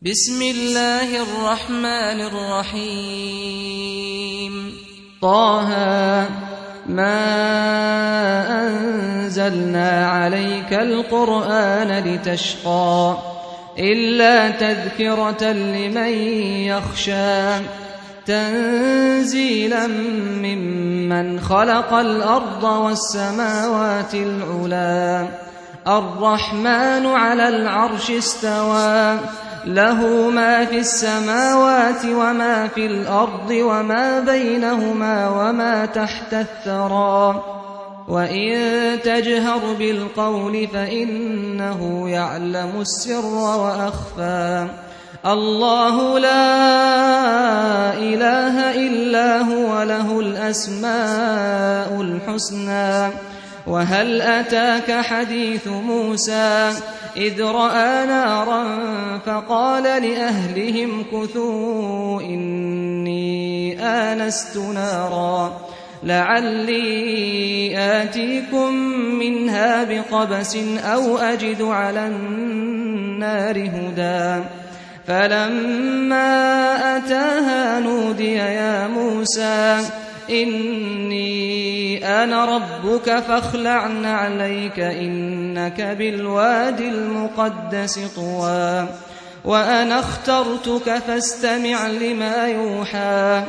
بسم الله الرحمن الرحيم طه ما أنزلنا عليك القرآن لتشقى إلا تذكرة لمن يخشى تنزيلا ممن خلق الأرض والسماوات العلى الرحمن على العرش استوى له ما في السماوات وما في الأرض وما بينهما وما تحت الثرى وإن تجهر بالقول فإنه يعلم السر وأخفى الله لا إله إلا هو له الأسماء الحسنى وهل أتاك حديث موسى إذ رأى نارا فقال لأهلهم كثوا إني آنست نارا لعلي آتيكم منها بقبس أو أجد على النار هدى فلما أتاها نودي يا موسى إني أنا ربك فاخلع نعليك إنك بالواد المقدس طوى وأنا اخترتك فاستمع لما يوحى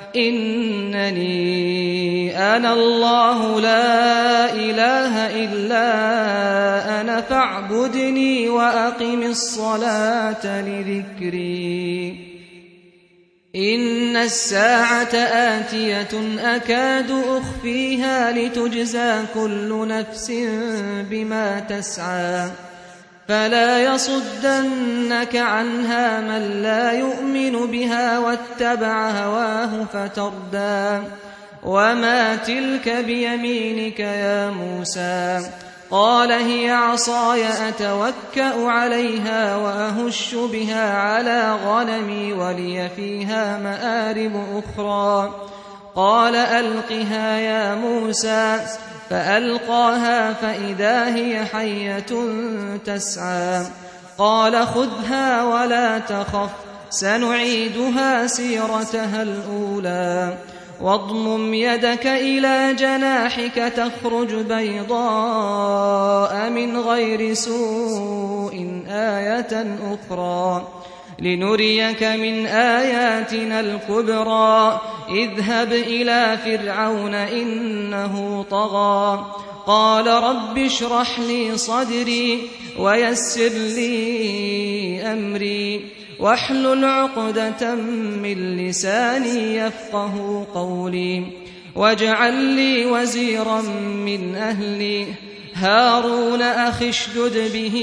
إنني أنا الله لا إله إلا أنا فاعبدني وأقم الصلاة لذكري إن الساعة آتية أكاد أخفيها لتجزى كل نفس بما تسعى فلا يصدنك عنها من لا يؤمن بها واتبع هواه فتردى وما تلك بيمينك يا موسى قال هي عصاي أتوكأ عليها وأهش بها على غنمي ولي فيها مآرب أخرى قال ألقها يا موسى فألقاها فإذا هي حية تسعى قال خذها ولا تخف سنعيدها سيرتها الأولى واضمم يدك إلى جناحك تخرج بيضاء من غير سوء آية أخرى لنريك من آياتنا الكبرى اذهب إلى فرعون إنه طغى قال رب اشرح لي صدري ويسر لي أمري واحلل عقدة من لساني يفقه قولي واجعل لي وزيرا من أهلي هارون أخي اشدد به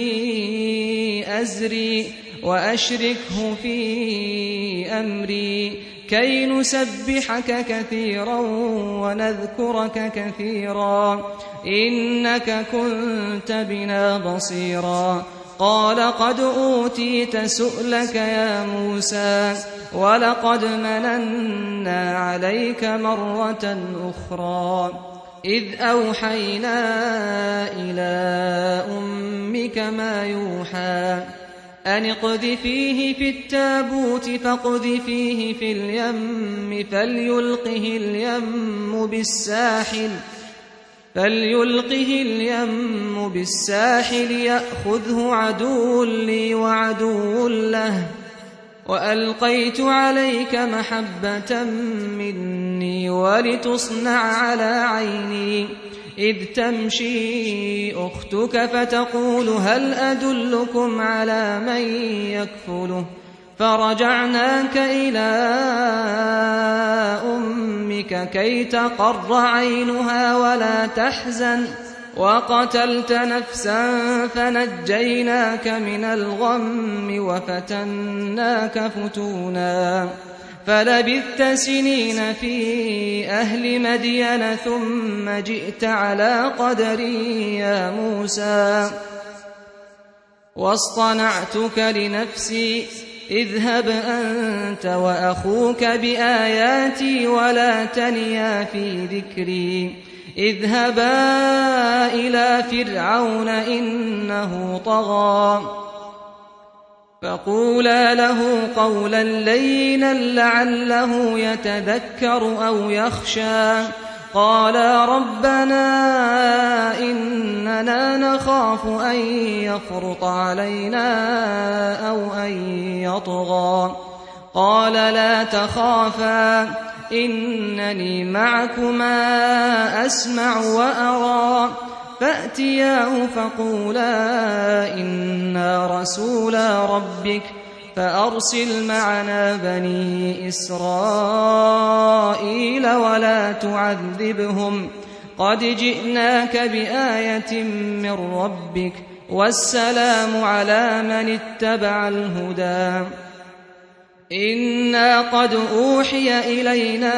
أزري وأشركه في أمري كي نسبحك كثيرا ونذكرك كثيرا إنك كنت بنا بصيرا قال قد أوتيت سؤلك يا موسى ولقد مننا عليك مرة أخرى إذ أوحينا إلى أمك ما يوحى أن اقذفيه في التابوت فاقذفيه في اليم فليلقه اليم بالساحل يأخذه عدو لي وعدو له وألقيت عليك محبة مني ولتصنع على عيني إذ تمشي أختك فتقول هل أدلكم على من يكفله فرجعناك إلى أمك كي تقر عينها ولا تحزن وقتلت نفسا فنجيناك من الغم وفتناك فتونا فلبثت سنين في أهل مدين ثم جئت على قدري يا موسى واصطنعتك لنفسي اذهب أنت وأخوك بآياتي ولا تنيا في ذكري اذهبا إلى فرعون إنه طغى فقولا له قولا لينا لعله يتذكر أو يخشى قالا ربنا إننا نخاف أن يفرط علينا أو أن يطغى قال لا تخافا إنني معكما أسمع وأرى فأتياه فقولا إنا رسولا ربك فأرسل معنا بني إسرائيل ولا تعذبهم قد جئناك بآية من ربك والسلام على من اتبع الهدى إنا قد أوحي إلينا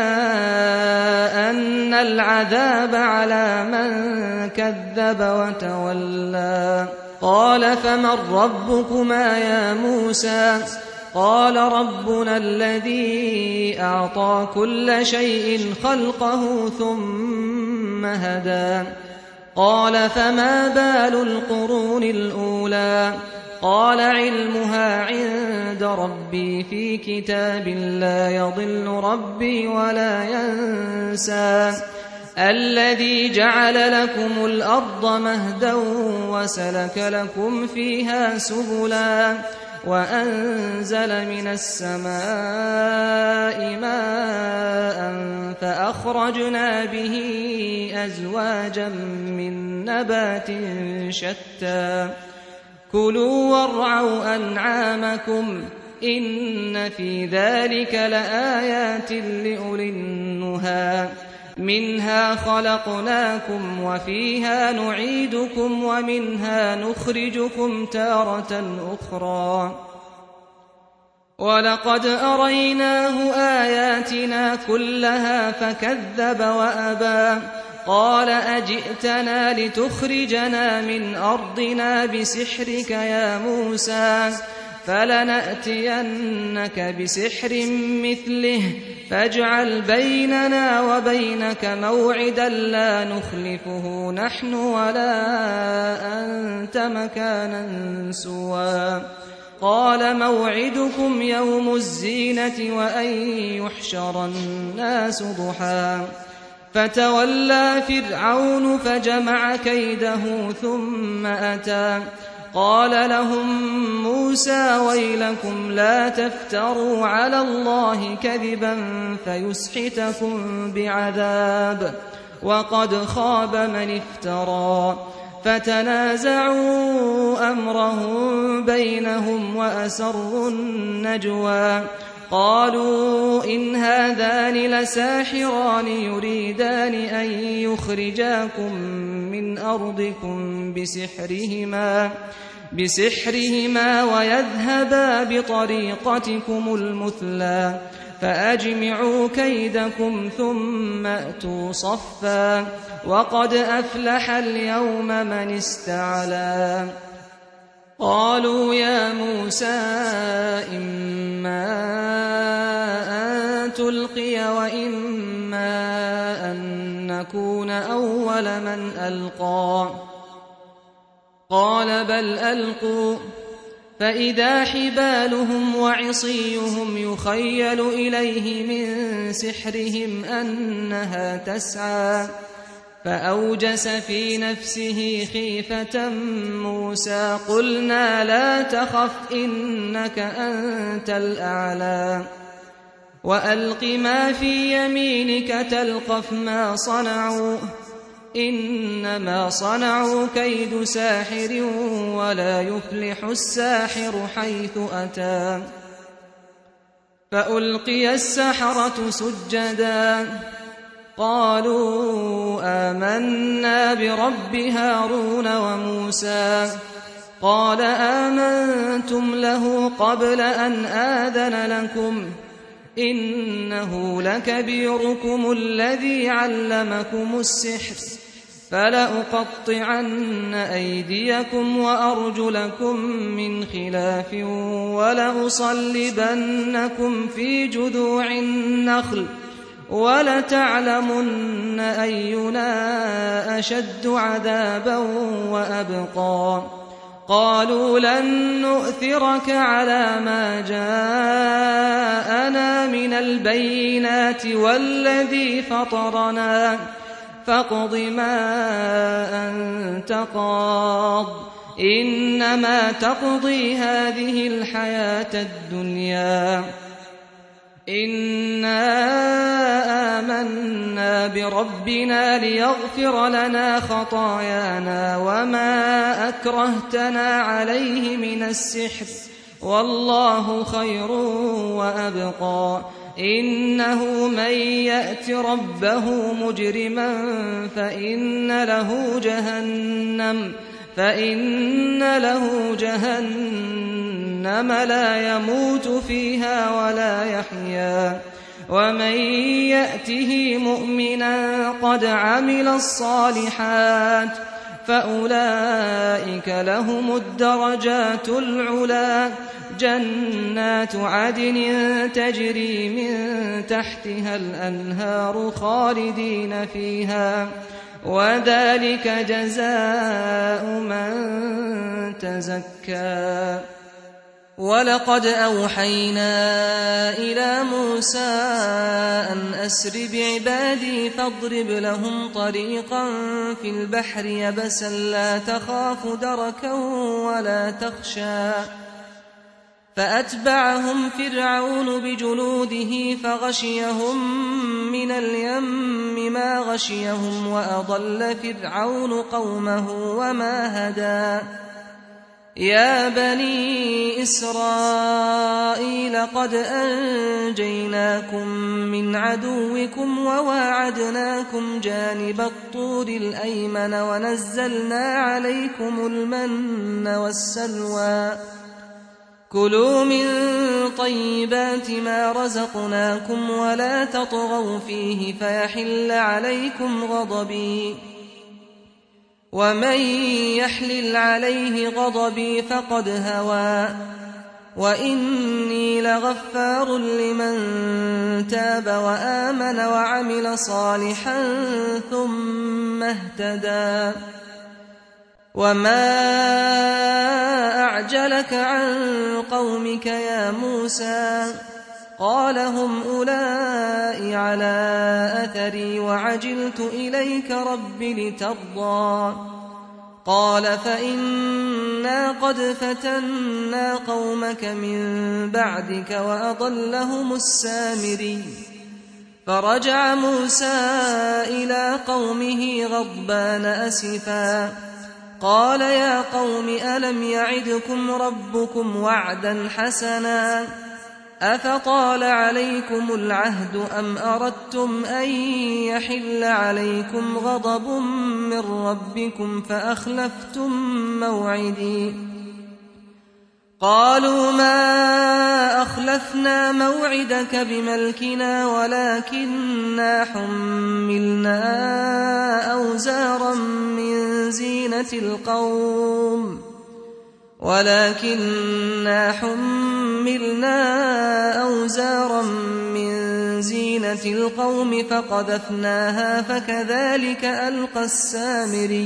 أن العذاب على من كذب وتولى قال فمن ربكما يا موسى قال ربنا الذي أعطى كل شيء خلقه ثم هدى قال فما بال القرون الأولى قال علمها عند ربي في كتاب لا يضل ربي ولا ينسى الذي جعل لكم الأرض مهدا وسلك لكم فيها سبلا وأنزل من السماء ماء فأخرجنا به أزواجا من نبات شتى كلوا وارعوا أنعامكم إن في ذلك لآيات لأولي النهى منها خلقناكم وفيها نعيدكم ومنها نخرجكم تارة أخرى ولقد أريناه آياتنا كلها فكذب وأبى قال أجئتنا لتخرجنا من أرضنا بسحرك يا موسى فلنأتينك بسحر مثله فاجعل بيننا وبينك موعدا لا نخلفه نحن ولا أنت مكانا سوى قال موعدكم يوم الزينة وأن يحشر الناس ضحى فتولى فرعون فجمع كيده ثم أتى قال لهم موسى ويلكم لا تفتروا على الله كذبا فيسحتكم بعذاب وقد خاب من افترى فتنازعوا أمرهم بينهم وأسروا النجوى قالوا إن هذان لساحران يريدان أن يخرجاكم من أرضكم بسحرهما ويذهبا بطريقتكم المثلى فأجمعوا كيدكم ثم أتوا صفا وقد أفلح اليوم من استعلى قالوا يا موسى إما أن تلقي وإما أن نكون أول من ألقى قال بل ألقوا فإذا حبالهم وعصيهم يخيل إليه من سحرهم أنها تسعى فأوجس في نفسه خيفة موسى قلنا لا تخف إنك أنت الأعلى وألق ما في يمينك تلقف ما صنعوا إنما صنعوا كيد ساحر ولا يفلح الساحر حيث أتى فألقي السحرة سجدا قالوا آمنا برب هارون وموسى قال آمنتم له قبل أن آذن لكم إنه لكبيركم الذي علمكم السحر فلأقطعن أيديكم وأرجلكم من خلاف ولأصلبنكم في جذوع النخل ولتعلمن أينا أشد عذابا وأبقى قالوا لن نؤثرك على ما جاءنا من البينات والذي فطرنا فاقض ما أنت قاض إنما تقضي هذه الحياة الدنيا إنا آمنا بربنا ليغفر لنا خطايانا وما أكرهتنا عليه من السحر والله خير وأبقى إنه من يأت ربه مجرما فإن له جهنم لا يموت فيها ولا يحيا ومن يأته مؤمنا قد عمل الصالحات فأولئك لهم الدرجات العلى جنات عدن تجري من تحتها الأنهار خالدين فيها وذلك جزاء من تزكى ولقد أوحينا إلى موسى أن أسر بعبادي فاضرب لهم طريقا في البحر يبسا لا تخاف دركا ولا تخشى فأتبعهم فرعون بجنوده فغشيهم من اليم ما غشيهم وأضل فرعون قومه وما هدى يا بني إسرائيل قد أنجيناكم من عدوكم وواعدناكم جانب الطور الأيمن ونزلنا عليكم المن والسلوى كلوا من طيبات ما رزقناكم ولا تطغوا فيه فيحل عليكم غضبي ومن يحلل عليه غضبي فقد هوى وإني لغفار لمن تاب وآمن وعمل صالحا ثم اهتدى وما أعجلك عن قومك يا موسى قال هم أولئك على أثري وعجلت إليك رب لترضى قال فإنا قد فتنا قومك من بعدك وأضلهم السامري فرجع موسى إلى قومه غضبان أسفا قال يا قوم ألم يعدكم ربكم وعدا حسنا أفطال عليكم العهد أم أردتم أن يحل عليكم غضب من ربكم فأخلفتم موعدي قالوا ما أخلفنا موعدك بملكنا ولكننا حملنا أوزارا من زينة القوم فقذفناها فكذلك ألقى السامري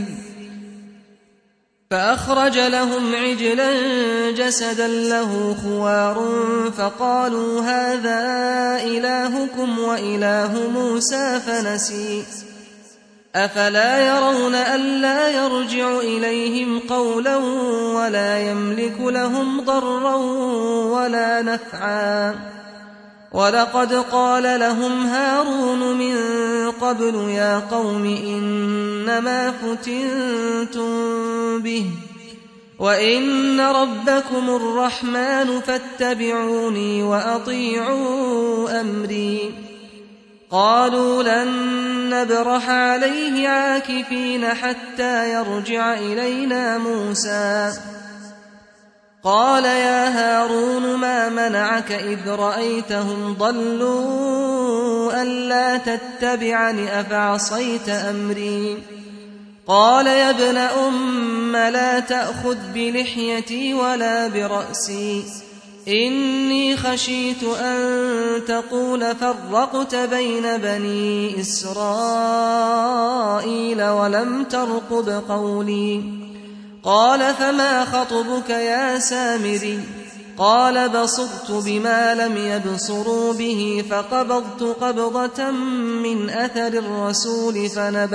فأخرج لهم عجلا جسدا له خوار فقالوا هذا إلهكم وإله موسى فنسي أفلا يرون ألا يرجع إليهم قولا ولا يملك لهم ضرا ولا نفعا ولقد قال لهم هارون من قبل يا قوم إنما فتنتم به وإن ربكم الرحمن فاتبعوني وأطيعوا أمري قالوا لن نبرح عليه عاكفين حتى يرجع إلينا موسى قال يا هارون ما منعك إذ رأيتهم ضلوا ألا تتبعني أفعصيت أمري قال يا ابن أم لا تأخذ بلحيتي ولا برأسي إني خشيت أن تقول فرقت بين بني إسرائيل ولم ترقب قولي قال فما خطبك يا سامري قال بصرت بما لم يبصروا به فقبضت قبضة من أثر الرسول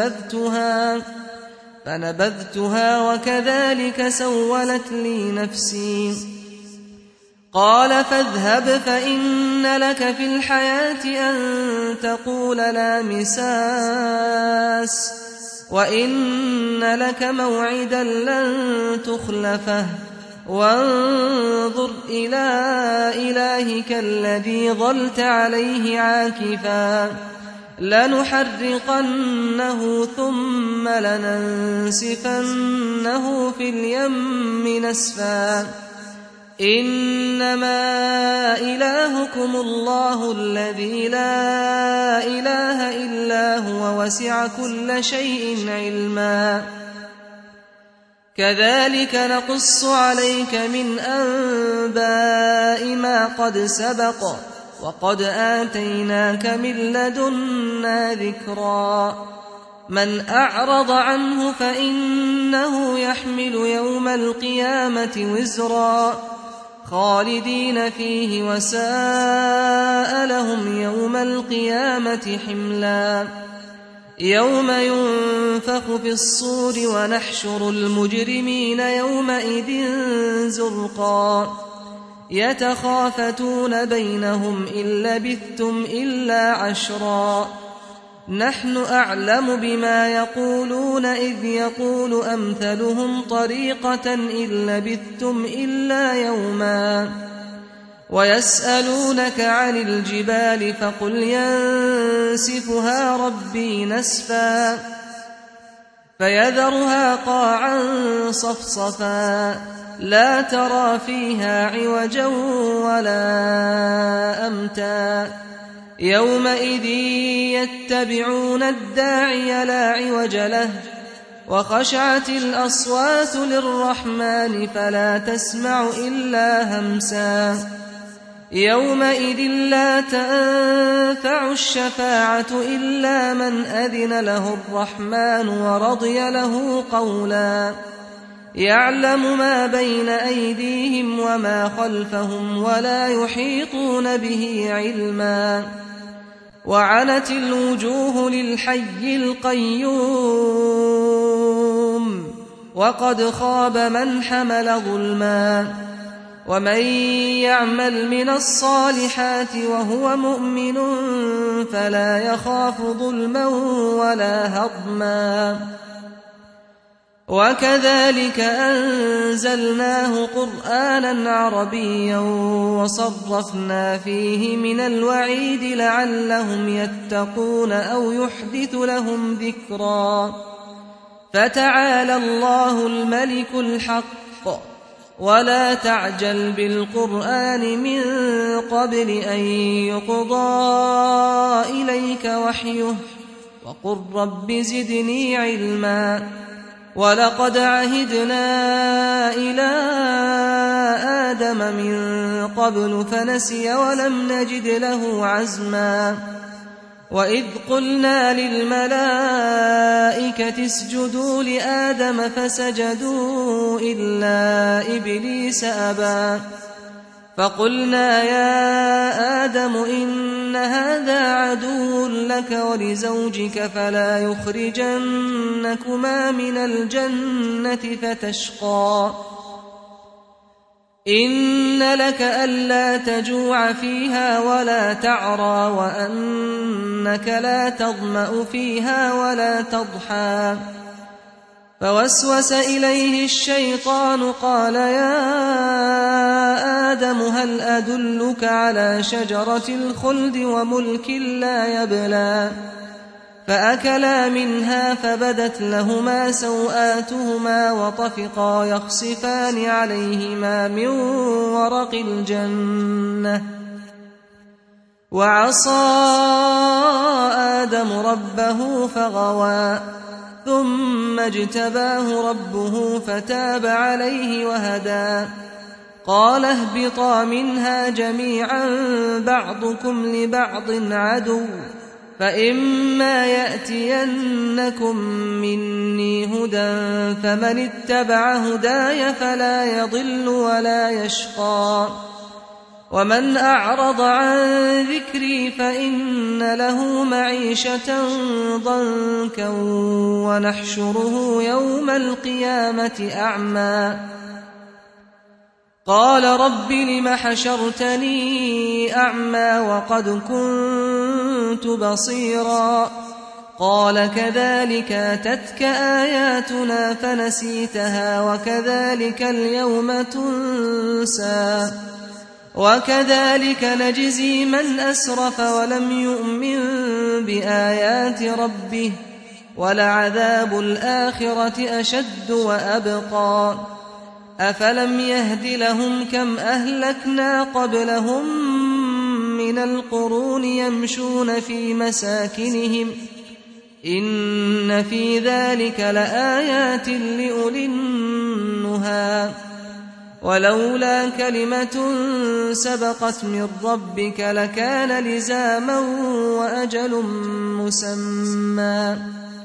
فنبذتها وكذلك سولت لي نفسي قال فاذهب فإن لك في الحياة أن تقول لا مساس وإن لك موعدا لن تخلفه وانظر إلى إلهك الذي ظلت عليه عاكفا لنحرقنه ثم لننسفنه في اليم نسفا إنما إلهكم الله الذي لا إله إلا هو وسع كل شيء علما كذلك نقص عليك من أنباء ما قد سبق وقد آتيناك من لدنا ذكرا من أعرض عنه فإنه يحمل يوم القيامة وزرا خالدين فيه وساء لهم يوم القيامة حملا يوم ينفخ في الصور ونحشر المجرمين يومئذ زرقا يتخافتون بينهم إن لبثتم إلا عشرا نحن أعلم بما يقولون إذ يقول أمثلهم طريقة إن لبثتم إلا يوما ويسألونك عن الجبال فقل ينسفها ربي نسفا فيذرها قاعا صفصفا لا ترى فيها عوجا ولا أمتا يومئذ يتبعون الداعي لا عوج له وخشعت الأصوات للرحمن فلا تسمع إلا همسا يومئذ لا تنفع الشفاعة إلا من أذن له الرحمن ورضي له قولا يعلم ما بين أيديهم وما خلفهم ولا يحيطون به علما وعنت الوجوه للحي القيوم وقد خاب من حمل ظلما ومن يعمل من الصالحات وهو مؤمن فلا يخاف ظلما ولا هضما وكذلك أنزلناه قرآنا عربيا وصرفنا فيه من الوعيد لعلهم يتقون أو يحدث لهم ذكرا فتعالى الله الملك الحق ولا تعجل بالقرآن من قبل أن يقضى إليك وحيه وقل رب زدني علما ولقد عهدنا إلى آدم من قبل فنسي ولم نجد له عزما وإذ قلنا للملائكة اسجدوا لآدم فسجدوا إلا إبليس أبى فقلنا يا آدم إن هذا عدو لك ولزوجك فلا يخرجنكما من الجنة فتشقى إن لك ألا تجوع فيها ولا تعرى وأنك لا تظمأ فيها ولا تضحى فوسوس إليه الشيطان قال يا آدم هل أدلك على شجرة الخلد وملك لا يبلى فأكلا منها فبدت لهما سوآتهما وطفقا يخصفان عليهما من ورق الجنة وعصى آدم ربه فغوى ثم اجتباه ربه فتاب عليه وهدى قال اهبطا منها جميعا بعضكم لبعض عدو فإما يأتينكم مني هدى فمن اتبع هداي فلا يضل ولا يشقى ومن أعرض عن ذكري فإن له معيشة ضنكا ونحشره يوم القيامة أعمى قال رب لم حشرتني أعمى وقد كنت بصيرا قال كذلك أتتك آياتنا فنسيتها وكذلك اليوم تنسى وكذلك نجزي من أسرف ولم يؤمن بآيات ربه ولعذاب الآخرة أشد وأبقى أفلم يهد لهم كم أهلكنا قبلهم من القرون يمشون في مساكنهم إن في ذلك لآيات لأولي النهى ولولا كلمة سبقت من ربك لكان لزاما وأجل مسمى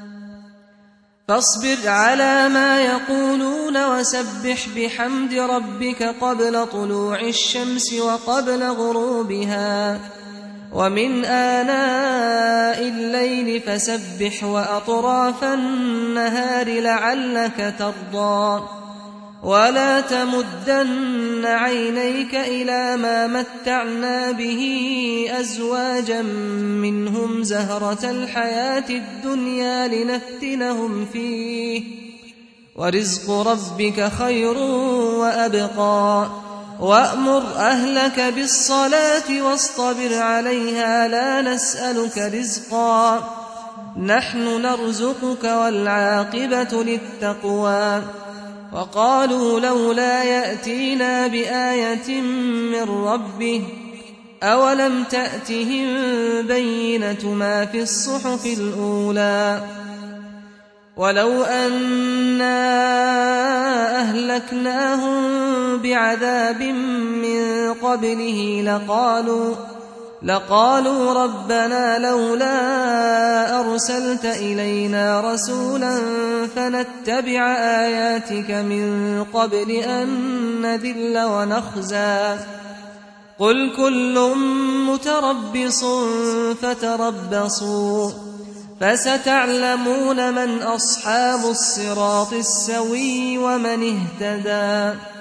فاصبر على ما يقولون وسبح بحمد ربك قبل طلوع الشمس وقبل غروبها ومن آناء الليل فسبح وأطراف النهار لعلك ترضى ولا تمدن عينيك إلى ما متعنا به أزواجا منهم زهرة الحياة الدنيا لنفتنهم فيه ورزق ربك خير وأبقى وأمر أهلك بالصلاة واصطبر عليها لا نسألك رزقا نحن نرزقك والعاقبة للتقوى وقالوا لولا يأتينا بآية من ربه أولم تأتهم بينة ما في الصحف الأولى ولو أنا أهلكناهم بعذاب من قبله لقالوا ربنا لولا أرسلت إلينا رسولا فنتبع آياتك من قبل أن نذل ونخزى قل كل متربص فتربصوا فستعلمون من أصحاب الصراط السوي ومن اهتدى